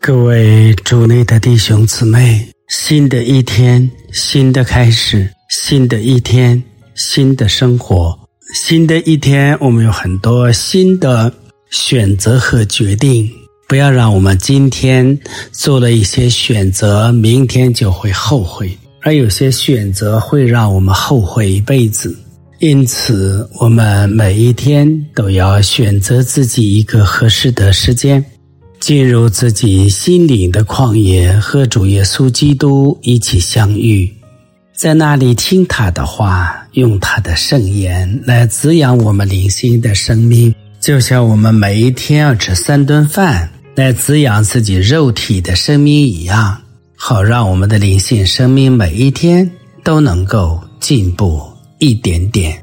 各位主内的弟兄姊妹，新的一天，新的开始，新的一天，新的生活，新的一天，我们有很多新的选择和决定。不要让我们今天做了一些选择，明天就会后悔，而有些选择会让我们后悔一辈子。因此，我们每一天都要选择自己一个合适的时间，进入自己心灵的旷野，和主耶稣基督一起相遇，在那里听他的话，用他的圣言来滋养我们灵性的生命，就像我们每一天要吃3顿饭来滋养自己肉体的生命一样，好让我们的灵性生命每一天都能够进步一点点。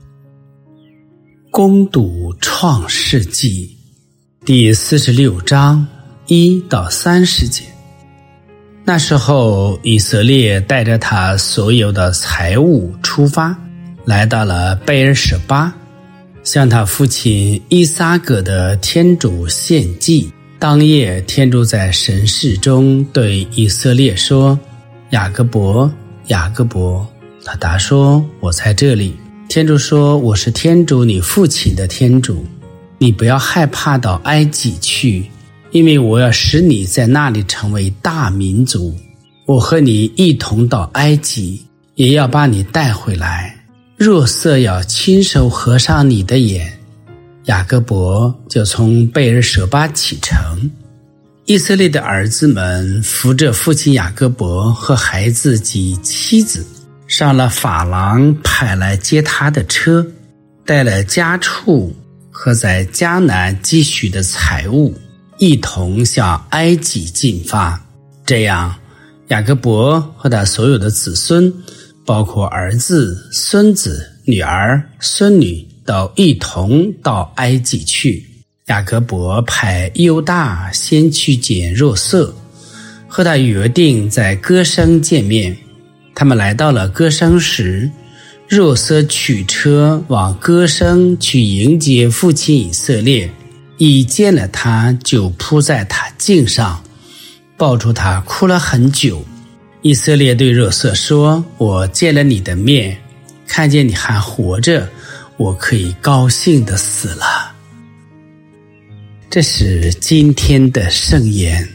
攻读创世纪第46章1到30节。那时候以色列带着他所有的财物出发，来到了贝尔舍巴，向他父亲伊撒格的天主献祭。当夜，天主在神视中对以色列说：雅各伯，雅各伯。他答说：我在这里。天主说：我是天主你父亲的天主，你不要害怕到埃及去，因为我要使你在那里成为大民族。我和你一同到埃及，也要把你带回来。若瑟要亲手合上你的眼。雅各伯就从贝尔舍巴启程。以色列的儿子们扶着父亲雅各伯和孩子及妻子，上了法郎派来接他的车，带了家畜和在迦南积蓄的财物，一同向埃及进发。这样，雅各伯和他所有的子孙，包括儿子、孙子、女儿、孙女，都一同到埃及去。雅各伯派犹大先去见若瑟，和他约定在歌声见面。他们来到了歌声时，若瑟驱车往歌声去迎接父亲以色列，一见了他就扑在他颈上，抱住他哭了很久。以色列对若瑟说：我见了你的面，看见你还活着，我可以高兴地死了。这是今天的圣言。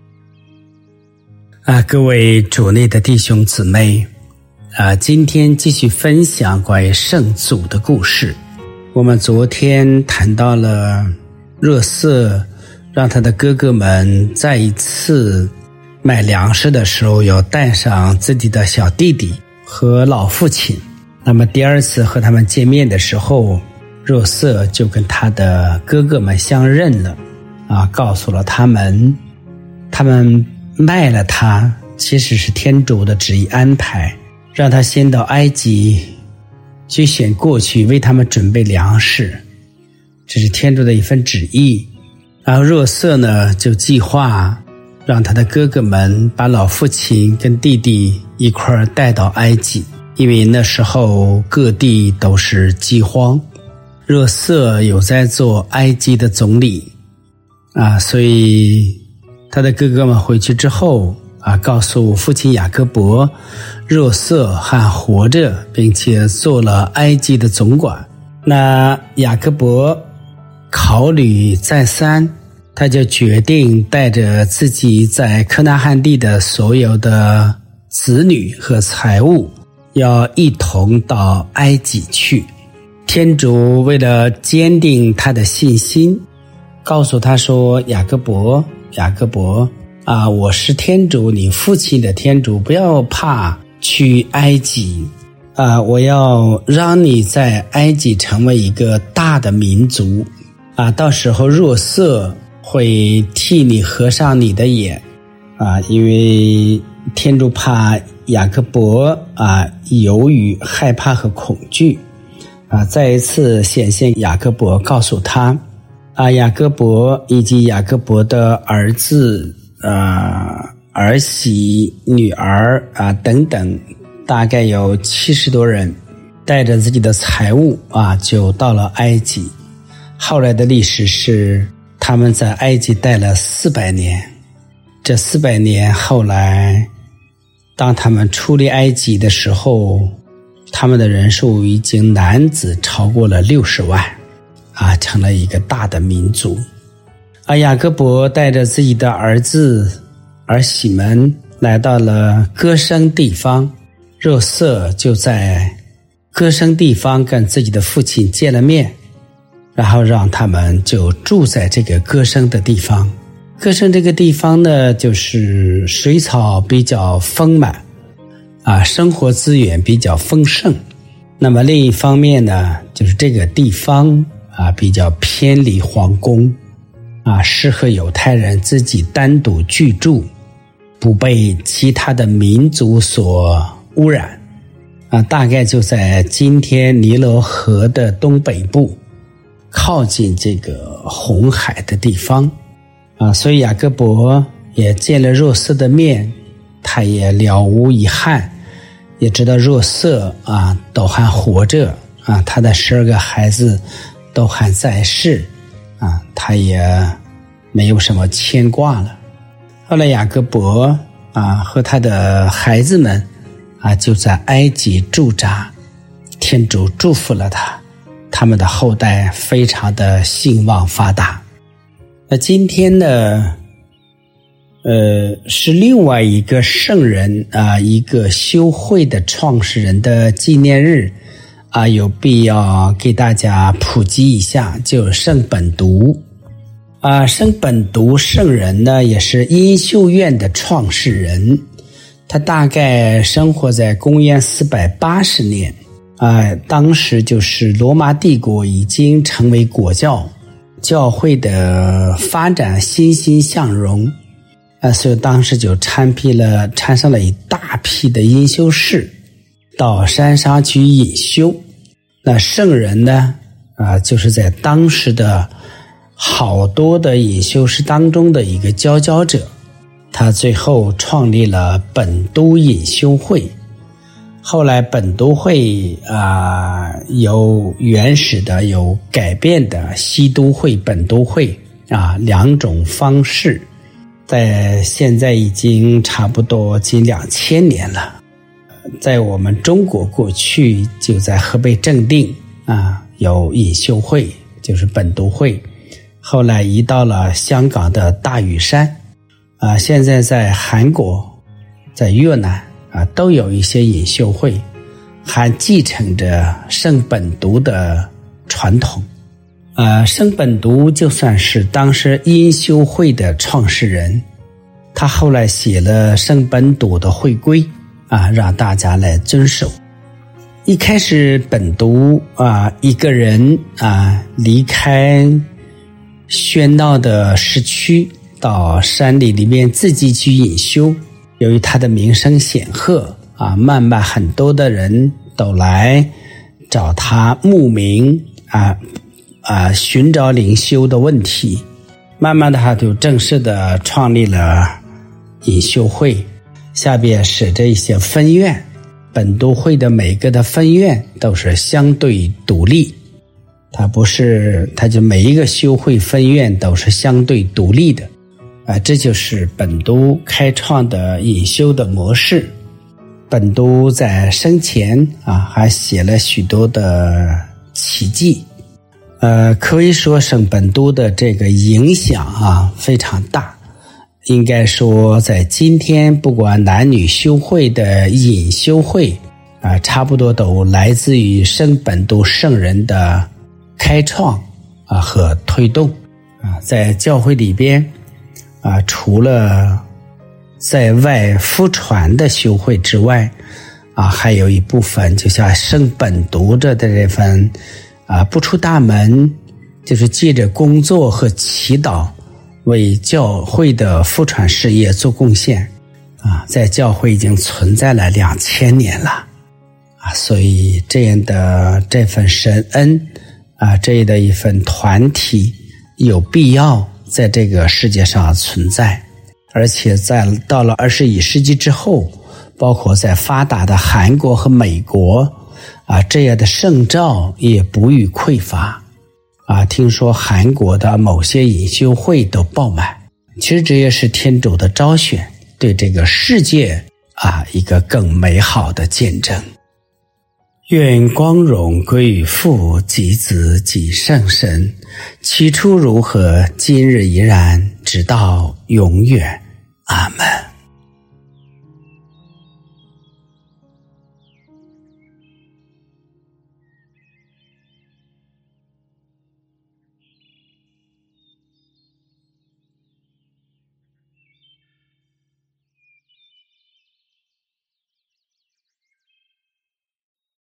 各位主内的弟兄姊妹，今天继续分享关于圣祖的故事。我们昨天谈到了若瑟让他的哥哥们再一次买粮食的时候，要带上自己的小弟弟和老父亲。那么第二次和他们见面的时候，若瑟就跟他的哥哥们相认了，告诉了他们卖了他其实是天主的旨意安排，让他先到埃及去选过去为他们准备粮食，这是天主的一份旨意。然后若瑟呢，就计划让他的哥哥们把老父亲跟弟弟一块儿带到埃及，因为那时候各地都是饥荒。若瑟有在做埃及的总理所以他的哥哥们回去之后告诉父亲雅各伯，若瑟还活着，并且做了埃及的总管。那雅各伯考虑再三，他就决定带着自己在可拿罕地的所有的子女和财物，要一同到埃及去。天主为了坚定他的信心，告诉他说：雅各伯，雅各伯我是天主你父亲的天主，不要怕去埃及我要让你在埃及成为一个大的民族到时候若瑟会替你合上你的眼因为天主怕雅各伯由于害怕和恐惧再一次显现雅各伯，告诉他雅各伯以及雅各伯的儿子儿媳女儿等等，大概有70多人，带着自己的财物就到了埃及。后来的历史是他们在埃及待了400年这400年后来，当他们出离埃及的时候，他们的人数已经男子超过了60万，成了一个大的民族。雅各伯带着自己的儿子儿媳们来到了歌声地方，若瑟就在歌声地方跟自己的父亲见了面，然后让他们就住在这个歌声的地方。歌声这个地方呢，就是水草比较丰满，生活资源比较丰盛。那么另一方面呢，就是这个地方比较偏离皇宫，适合犹太人自己单独居住，不被其他的民族所污染。大概就在今天尼罗河的东北部，靠近这个红海的地方。所以雅各伯也见了若瑟的面，他也了无遗憾，也知道若瑟都还活着，他的12个孩子都还在世，他也没有什么牵挂了。后来雅各伯和他的孩子们就在埃及驻扎，天主祝福了他们的后代非常的兴旺发达。那今天呢，是另外一个圣人一个修会的创始人的纪念日有必要给大家普及一下，就是圣本笃。圣本笃圣人呢，也是因修院的创始人，他大概生活在公元480年，当时就是罗马帝国已经成为国教，教会的发展欣欣向荣，所以当时就产生了一大批的隐修士到山上去隐修。那圣人呢，就是在当时的好多的隐修士当中的一个佼佼者，他最后创立了本笃隐修会。后来本笃会有原始的，有改变的，西都会、本笃会两种方式，在现在已经差不多近2000年了。在我们中国过去就在河北正定有隐修会，就是本笃会，后来移到了香港的大屿山现在在韩国、在越南都有一些隐修会，还继承着圣本笃的传统。圣本笃就算是当时隐修会的创始人，他后来写了圣本笃的会规让大家来遵守。一开始本笃一个人离开喧闹的市区，到山里面自己去隐修。由于他的名声显赫慢慢很多的人都来找他慕名寻找灵修的问题。慢慢的他就正式的创立了隐修会，下边设着一些分院。本笃会的每个的分院都是相对独立，他就每一个修会分院都是相对独立的这就是本笃开创的隐修的模式。本笃在生前还写了许多的奇迹，可以说圣本笃的这个影响非常大。应该说在今天不管男女修会的隐修会差不多都来自于圣本笃圣人的开创和推动在教会里边除了在外夫传的修会之外还有一部分就像圣本笃的这份不出大门，就是借着工作和祈祷为教会的夫传事业做贡献在教会已经存在了2000年了所以这样的这份神恩这样的一份团体有必要在这个世界上存在。而且到了21世纪之后，包括在发达的韩国和美国这样的圣召也不予匮乏听说韩国的某些隐修会都爆满， 其实这也是天主的召选，对这个世界一个更美好的见证。愿光荣归于父及子及圣神，起初如何，今日依然，直到永远。阿们。